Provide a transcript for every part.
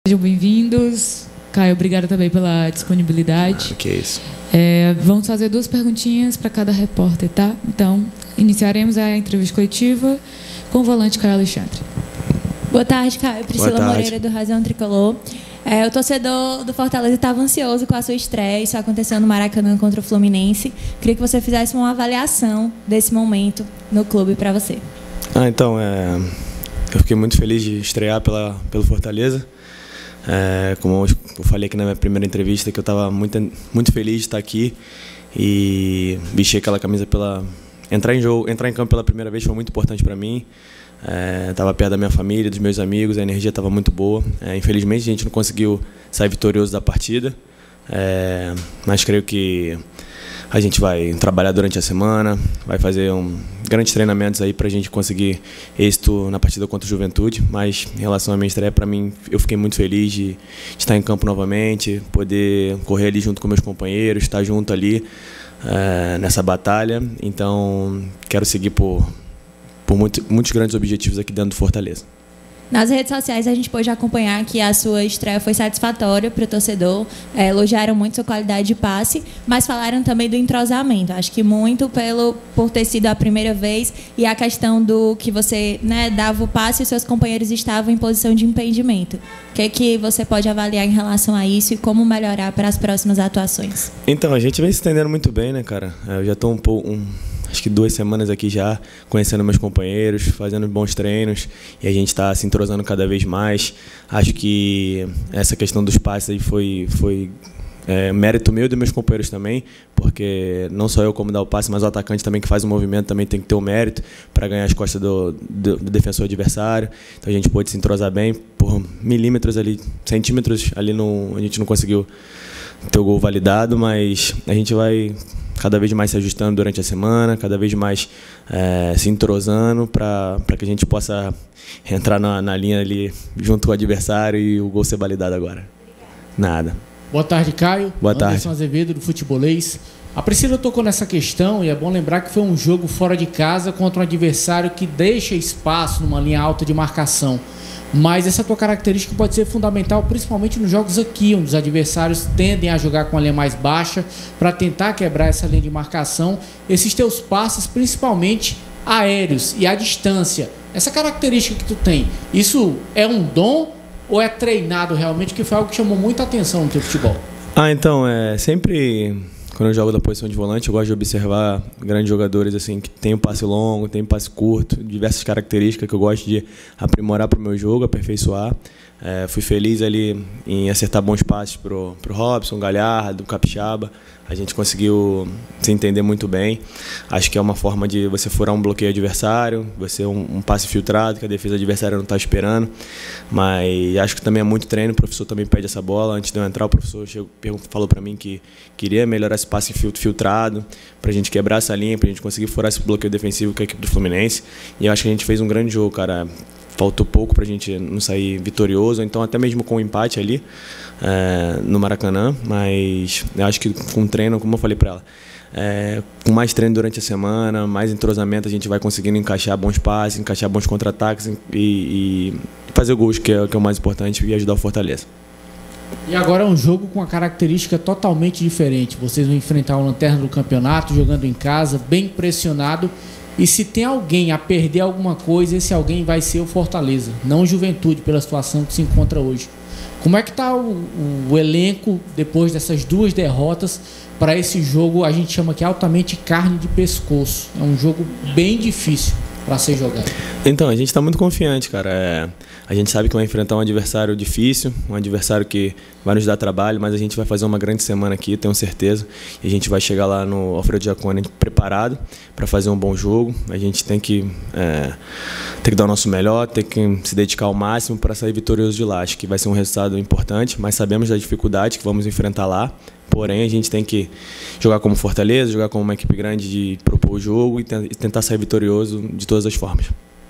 Sejam bem-vindos. Caio, obrigada também pela disponibilidade. Que é isso. Vamos fazer 2 perguntinhas para cada repórter, tá? Então, iniciaremos a entrevista coletiva com o volante Caio Alexandre. Boa tarde, Caio. Priscila Moreira, do Razão Tricolor. O torcedor do Fortaleza estava ansioso com a sua estreia. Isso aconteceu no Maracanã contra o Fluminense. Queria que você fizesse uma avaliação desse momento no clube para você. Eu fiquei muito feliz de estrear pelo Fortaleza. Como eu falei aqui na minha primeira entrevista, que eu estava muito feliz de estar aqui e vestir aquela camisa entrar em campo pela primeira vez foi muito importante para mim. Estava perto da minha família, dos meus amigos, a energia estava muito boa. Infelizmente a gente não conseguiu sair vitorioso da partida, mas creio que a gente vai trabalhar durante a semana, vai fazer grandes treinamentos aí para a gente conseguir êxito na partida contra o Juventude. Mas em relação à minha estreia, para mim, eu fiquei muito feliz de estar em campo novamente, poder correr ali junto com meus companheiros, estar junto ali nessa batalha. Então, quero seguir por muitos grandes objetivos aqui dentro do Fortaleza. Nas redes sociais a gente pôde acompanhar que a sua estreia foi satisfatória para o torcedor, elogiaram muito sua qualidade de passe, mas falaram também do entrosamento. Acho que muito por ter sido a primeira vez e a questão do que você dava o passe e os seus companheiros estavam em posição de impedimento. O que é que você pode avaliar em relação a isso e como melhorar para as próximas atuações? Então, a gente vem se entendendo muito bem, né, cara? Eu já estou acho que 2 semanas aqui já, conhecendo meus companheiros, fazendo bons treinos, e a gente está se entrosando cada vez mais. Acho que essa questão dos passes aí foi mérito meu e dos meus companheiros também, porque não só eu como dar o passe, mas o atacante também que faz o movimento também tem que ter o mérito para ganhar as costas do defensor adversário. Então a gente pôde se entrosar bem, por milímetros ali, centímetros ali, a gente não conseguiu ter o gol validado, mas a gente vai cada vez mais se ajustando durante a semana, cada vez mais se entrosando para que a gente possa entrar na linha ali junto com o adversário e o gol ser validado agora. Nada. Boa tarde, Caio. Boa tarde. Anderson Azevedo, do Futebolês. A Priscila tocou nessa questão e é bom lembrar que foi um jogo fora de casa contra um adversário que deixa espaço numa linha alta de marcação. Mas essa tua característica pode ser fundamental, principalmente nos jogos aqui, onde os adversários tendem a jogar com a linha mais baixa para tentar quebrar essa linha de marcação. Esses teus passes, principalmente aéreos e à distância, essa característica que tu tem, isso é um dom ou é treinado realmente, que foi algo que chamou muita atenção no teu futebol? Então, sempre quando eu jogo da posição de volante, eu gosto de observar grandes jogadores assim que tem um passe longo, tem um passe curto, diversas características que eu gosto de aprimorar para o meu jogo, aperfeiçoar. Fui feliz ali em acertar bons passes pro Robson, Galhardo, Capixaba. A gente conseguiu se entender muito bem. Acho que é uma forma de você furar um bloqueio adversário, você um passe filtrado que a defesa adversária não está esperando. Mas acho que também é muito treino. O professor também pede essa bola. Antes de eu entrar, o professor falou para mim que queria melhorar esse passe filtrado para a gente quebrar essa linha, para a gente conseguir furar esse bloqueio defensivo com a equipe do Fluminense. E eu acho que a gente fez um grande jogo, cara. Faltou pouco para a gente não sair vitorioso, então até mesmo com o empate ali no Maracanã, mas eu acho que com treino, como eu falei para ela, com mais treino durante a semana, mais entrosamento, a gente vai conseguindo encaixar bons passes, encaixar bons contra-ataques e fazer gols, que é o mais importante, e ajudar o Fortaleza. E agora é um jogo com uma característica totalmente diferente. Vocês vão enfrentar o lanterna do campeonato, jogando em casa, bem pressionado. E se tem alguém a perder alguma coisa, esse alguém vai ser o Fortaleza, não o Juventude, pela situação que se encontra hoje. Como é que está o elenco depois dessas 2 derrotas para esse jogo? A gente chama aqui altamente carne de pescoço. É um jogo bem difícil para ser jogado. Então, a gente está muito confiante, cara. A gente sabe que vai enfrentar um adversário difícil, um adversário que vai nos dar trabalho, mas a gente vai fazer uma grande semana aqui, tenho certeza. E a gente vai chegar lá no Alfredo Jaconi preparado para fazer um bom jogo. A gente tem que dar o nosso melhor, tem que se dedicar ao máximo para sair vitorioso de lá. Acho que vai ser um resultado importante, mas sabemos da dificuldade que vamos enfrentar lá. Porém, a gente tem que jogar como Fortaleza, jogar como uma equipe grande de propor o jogo e tentar sair vitorioso de todas as formas.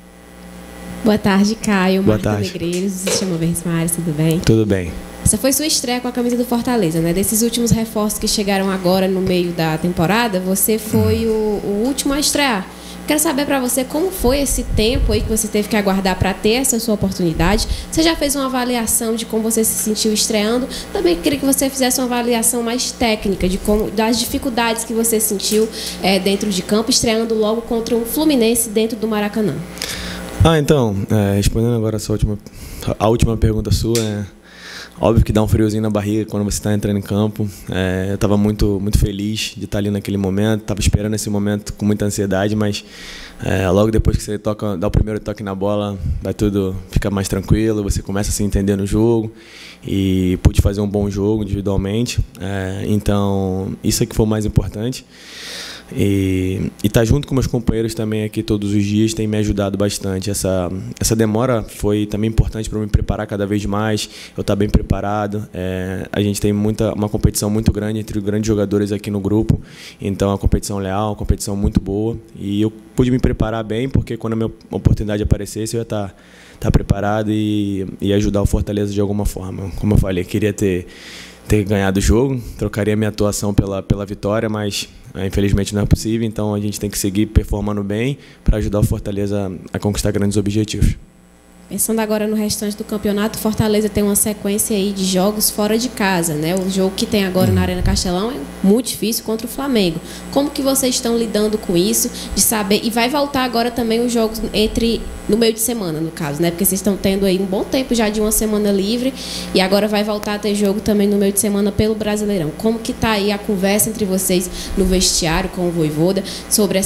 Boa tarde, Caio. Boa Marta tarde. Negreiros, Sistema Verdes, tudo bem? Tudo bem. Essa foi sua estreia com a camisa do Fortaleza, né? Desses últimos reforços que chegaram agora no meio da temporada, você foi o último a estrear. Quero saber para você como foi esse tempo aí que você teve que aguardar para ter essa sua oportunidade. Você já fez uma avaliação de como você se sentiu estreando? Também queria que você fizesse uma avaliação mais técnica das dificuldades que você sentiu dentro de campo, estreando logo contra um Fluminense dentro do Maracanã. Então, respondendo agora a última pergunta sua, óbvio que dá um friozinho na barriga quando você está entrando em campo. Eu estava muito, muito feliz de estar ali naquele momento, estava esperando esse momento com muita ansiedade, mas logo depois que você dá o primeiro toque na bola, vai tudo ficar mais tranquilo, você começa a se entender no jogo e pude fazer um bom jogo individualmente. Então, isso é que foi o mais importante. E estar junto com meus companheiros também aqui todos os dias tem me ajudado bastante. Essa demora foi também importante para me preparar cada vez mais, eu estar bem preparado. A gente tem uma competição muito grande entre grandes jogadores aqui no grupo, então é uma competição leal, uma competição muito boa, e eu pude me preparar bem, porque quando a minha oportunidade aparecesse eu ia estar preparado e ajudar o Fortaleza de alguma forma. Como eu falei, queria ter ganhado o jogo, trocaria minha atuação pela vitória, mas infelizmente não é possível, então a gente tem que seguir performando bem para ajudar o Fortaleza a conquistar grandes objetivos. Pensando agora no restante do campeonato, Fortaleza tem uma sequência aí de jogos fora de casa, né? O jogo que tem agora na Arena Castelão é muito difícil contra o Flamengo. Como que vocês estão lidando com isso, de saber? E vai voltar agora também os jogos no meio de semana, no caso, né? Porque vocês estão tendo aí um bom tempo já de uma semana livre e agora vai voltar a ter jogo também no meio de semana pelo Brasileirão. Como que tá aí a conversa entre vocês no vestiário com o Vojvoda sobre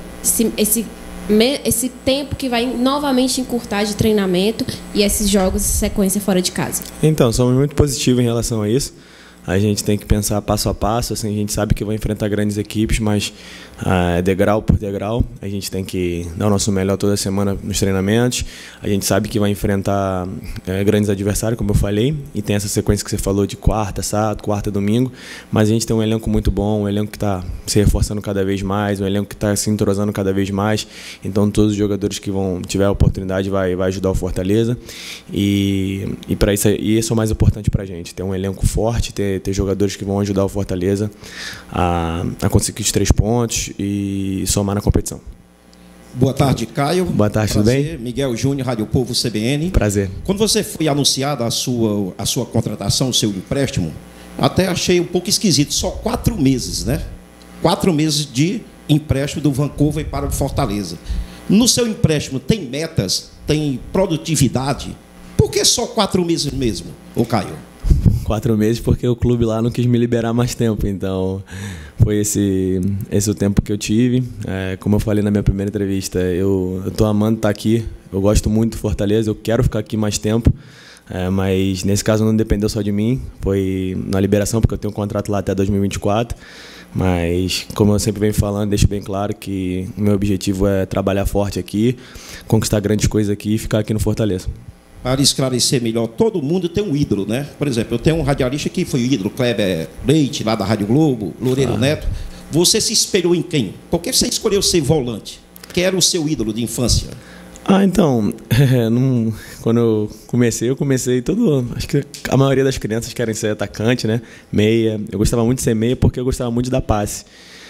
esse tempo que vai novamente encurtar de treinamento e esses jogos de sequência fora de casa? Então, somos muito positivos em relação a isso. A gente tem que pensar passo a passo, assim, a gente sabe que vai enfrentar grandes equipes, mas degrau por degrau, a gente tem que dar o nosso melhor toda semana nos treinamentos. A gente sabe que vai enfrentar grandes adversários, como eu falei, e tem essa sequência que você falou de quarta, sábado, quarta, domingo, mas a gente tem um elenco muito bom, um elenco que está se reforçando cada vez mais, um elenco que está se entrosando cada vez mais, então todos os jogadores que tiver a oportunidade vai ajudar o Fortaleza, e para isso, é o mais importante para a gente, ter um elenco forte, ter jogadores que vão ajudar o Fortaleza a conseguir os 3 pontos e somar na competição. Boa tarde, Caio. Boa tarde, tudo bem? Miguel Júnior, Rádio Povo CBN. Prazer. Quando você foi anunciada a sua contratação, o seu empréstimo, até achei um pouco esquisito, só 4 meses, né? 4 meses de empréstimo do Vancouver para o Fortaleza. No seu empréstimo tem metas, tem produtividade? Por que só 4 meses mesmo, ô Caio? 4 meses porque o clube lá não quis me liberar mais tempo, então foi esse o tempo que eu tive. Como eu falei na minha primeira entrevista, eu estou amando estar aqui, eu gosto muito do Fortaleza, eu quero ficar aqui mais tempo, mas nesse caso não dependeu só de mim, foi na liberação, porque eu tenho um contrato lá até 2024, mas como eu sempre venho falando, deixo bem claro que o meu objetivo é trabalhar forte aqui, conquistar grandes coisas aqui e ficar aqui no Fortaleza. Para esclarecer melhor, todo mundo tem um ídolo, né? Por exemplo, eu tenho um radialista que foi o ídolo, Kleber Leite, lá da Rádio Globo, Loureiro Neto. Você se espelhou em quem? Por que você escolheu ser volante? Quem era o seu ídolo de infância? Então, quando eu comecei acho que a maioria das crianças querem ser atacante, né? Meia. Eu gostava muito de ser meia porque eu gostava muito de dar passe.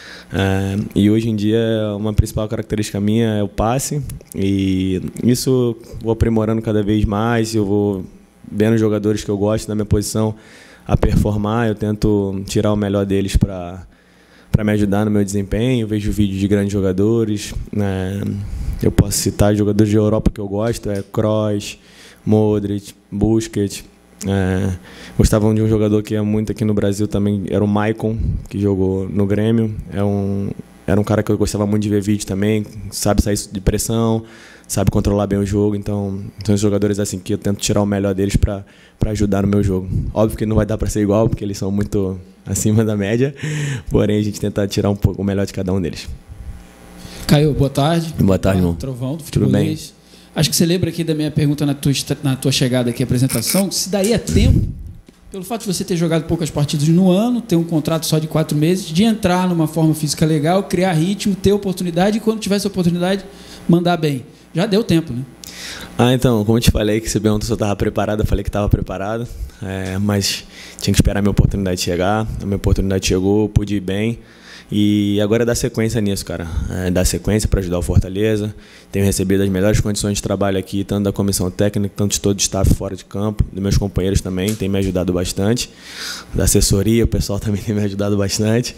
E hoje em dia uma principal característica minha é o passe, e isso vou aprimorando cada vez mais, eu vou vendo jogadores que eu gosto na minha posição a performar, eu tento tirar o melhor deles para me ajudar no meu desempenho. Eu vejo vídeos de grandes jogadores, eu posso citar jogadores de Europa que eu gosto, Kroos, Modric, Busquets. Gostavam de um jogador que é muito aqui no Brasil também, era o Maicon, que jogou no Grêmio. Era um cara que eu gostava muito de ver vídeo também, sabe sair de pressão, sabe controlar bem o jogo. Então são os jogadores assim que eu tento tirar o melhor deles para ajudar no meu jogo. Óbvio que não vai dar para ser igual, porque eles são muito acima da média, porém a gente tenta tirar um pouco o melhor de cada um deles. Caio, boa tarde. Boa tarde, irmão. Trovão, do Tudo bem? Acho que você lembra aqui da minha pergunta na tua chegada aqui à apresentação, se daria tempo, pelo fato de você ter jogado poucas partidas no ano, ter um contrato só de 4 meses, de entrar numa forma física legal, criar ritmo, ter oportunidade e quando tivesse oportunidade, mandar bem. Já deu tempo, né? Então, como eu te falei, que você perguntou se eu estava preparado, eu falei que estava preparado, mas tinha que esperar a minha oportunidade chegar. A minha oportunidade chegou, eu pude ir bem. E agora é dar sequência nisso, cara. Dar sequência para ajudar o Fortaleza. Tenho recebido as melhores condições de trabalho aqui, tanto da comissão técnica, tanto de todo o staff fora de campo, dos meus companheiros também, tem me ajudado bastante. Da assessoria, o pessoal também tem me ajudado bastante.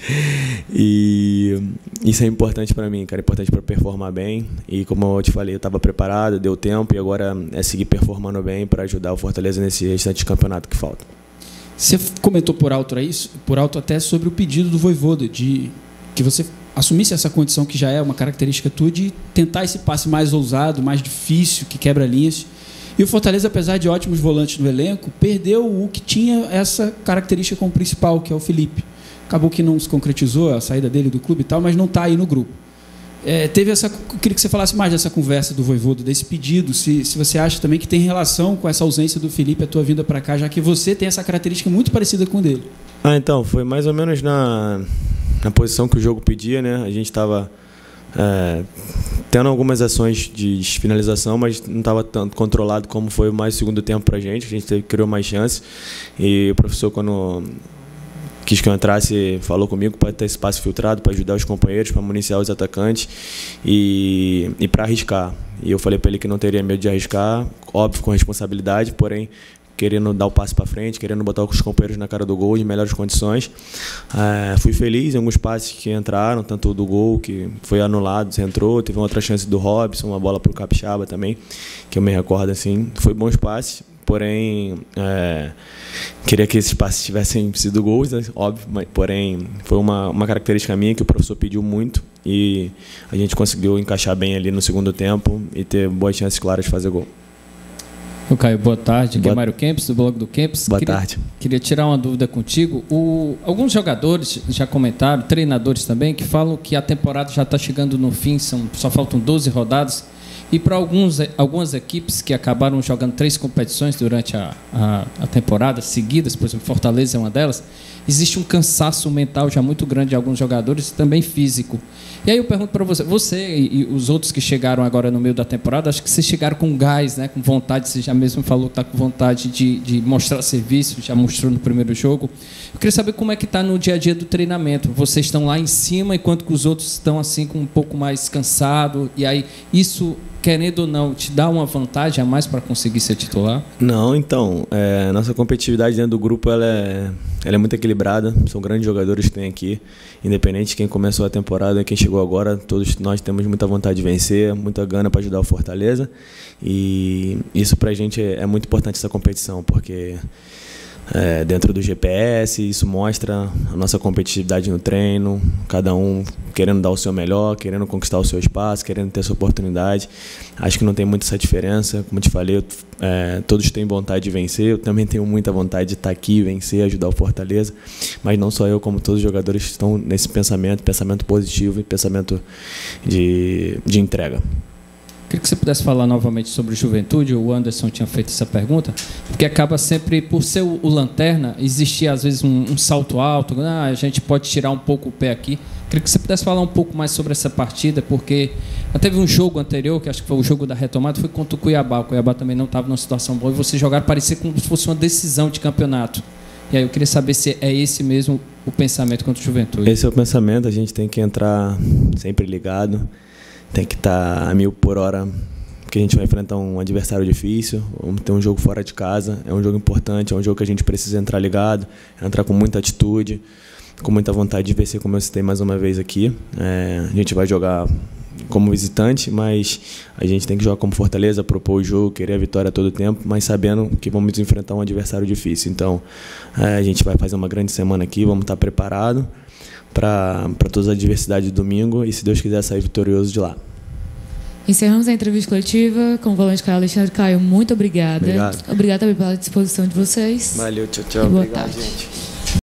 E isso é importante para mim, cara. É importante para performar bem. E como eu te falei, eu estava preparado, deu tempo, e agora é seguir performando bem para ajudar o Fortaleza nesse restante de campeonato que falta. Você comentou por alto até sobre o pedido do Vojvoda, de que você assumisse essa condição que já é uma característica tua, de tentar esse passe mais ousado, mais difícil, que quebra linhas. E o Fortaleza, apesar de ótimos volantes no elenco, perdeu o que tinha essa característica como principal, que é o Felipe. Acabou que não se concretizou a saída dele do clube e tal, mas não está aí no grupo. Eu queria que você falasse mais dessa conversa do Vojvoda, desse pedido, se você acha também que tem relação com essa ausência do Felipe, a tua vinda para cá, já que você tem essa característica muito parecida com o dele. Então, foi mais ou menos na posição que o jogo pedia, né? A gente estava tendo algumas ações de finalização, mas não estava tanto controlado como foi mais o segundo tempo para a gente criou mais chances, e o professor, quando quis que eu entrasse, falou comigo para ter espaço filtrado, para ajudar os companheiros, para municiar os atacantes e para arriscar. E eu falei para ele que não teria medo de arriscar, óbvio, com responsabilidade, porém querendo dar o passo para frente, querendo botar os companheiros na cara do gol em melhores condições. Fui feliz em alguns passes que entraram, tanto do gol, que foi anulado, você entrou, teve uma outra chance do Robson, uma bola para o Capixaba também, que eu me recordo assim, foi bons passes. Porém, queria que esses passes tivessem sido gols, né? Óbvio, mas, porém, foi uma característica minha que o professor pediu muito e a gente conseguiu encaixar bem ali no segundo tempo e ter boas chances claras de fazer gol. O Caio, boa tarde. Aqui é Mário Kempis, do blog do Kempis. Boa tarde. Queria tirar uma dúvida contigo. Alguns jogadores já comentaram, treinadores também, que falam que a temporada já está chegando no fim, só faltam 12 rodadas. E para algumas equipes que acabaram jogando 3 competições durante a temporada seguidas, por exemplo, Fortaleza é uma delas, existe um cansaço mental já muito grande de alguns jogadores, também físico. E aí eu pergunto para você e os outros que chegaram agora no meio da temporada, acho que vocês chegaram com gás, né, com vontade, você já mesmo falou que está com vontade de mostrar serviço, já mostrou no primeiro jogo. Eu queria saber como é que está no dia a dia do treinamento. Vocês estão lá em cima, enquanto que os outros estão assim com um pouco mais cansado, e aí isso, querendo ou não, te dá uma vantagem a mais para conseguir ser titular? Não, então, nossa competitividade dentro do grupo ela é muito equilibrada, são grandes jogadores que tem aqui, independente de quem começou a temporada, quem chegou agora, todos nós temos muita vontade de vencer, muita gana para ajudar o Fortaleza, e isso para a gente é muito importante, essa competição, porque dentro do GPS, isso mostra a nossa competitividade no treino, cada um querendo dar o seu melhor, querendo conquistar o seu espaço, querendo ter essa oportunidade. Acho que não tem muita essa diferença, como eu te falei, todos têm vontade de vencer, eu também tenho muita vontade de estar aqui, vencer, ajudar o Fortaleza, mas não só eu, como todos os jogadores estão nesse pensamento positivo e pensamento de entrega. Queria que você pudesse falar novamente sobre Juventude. O Anderson tinha feito essa pergunta, porque acaba sempre, por ser o lanterna, existia às vezes um salto alto, a gente pode tirar um pouco o pé aqui. Queria que você pudesse falar um pouco mais sobre essa partida, porque teve um jogo anterior, que acho que foi o jogo da retomada, foi contra o Cuiabá. O Cuiabá também não estava numa situação boa, e vocês jogaram, parecia como se fosse uma decisão de campeonato. E aí eu queria saber se é esse mesmo o pensamento contra o Juventude. Esse é o pensamento, a gente tem que entrar sempre ligado, tem que estar a 1000 por hora, porque a gente vai enfrentar um adversário difícil, vamos ter um jogo fora de casa, é um jogo importante, é um jogo que a gente precisa entrar ligado, entrar com muita atitude, com muita vontade de vencer, como eu citei mais uma vez aqui. A gente vai jogar como visitante, mas a gente tem que jogar como Fortaleza, propor o jogo, querer a vitória a todo tempo, mas sabendo que vamos enfrentar um adversário difícil. Então, a gente vai fazer uma grande semana aqui, vamos estar preparados para todas as adversidades do domingo e, se Deus quiser, sair vitorioso de lá. Encerramos a entrevista coletiva com o volante Caio Alexandre. Caio, muito obrigada. Obrigado também pela disposição de vocês. Valeu, tchau, tchau. E boa Obrigado, tarde. gente.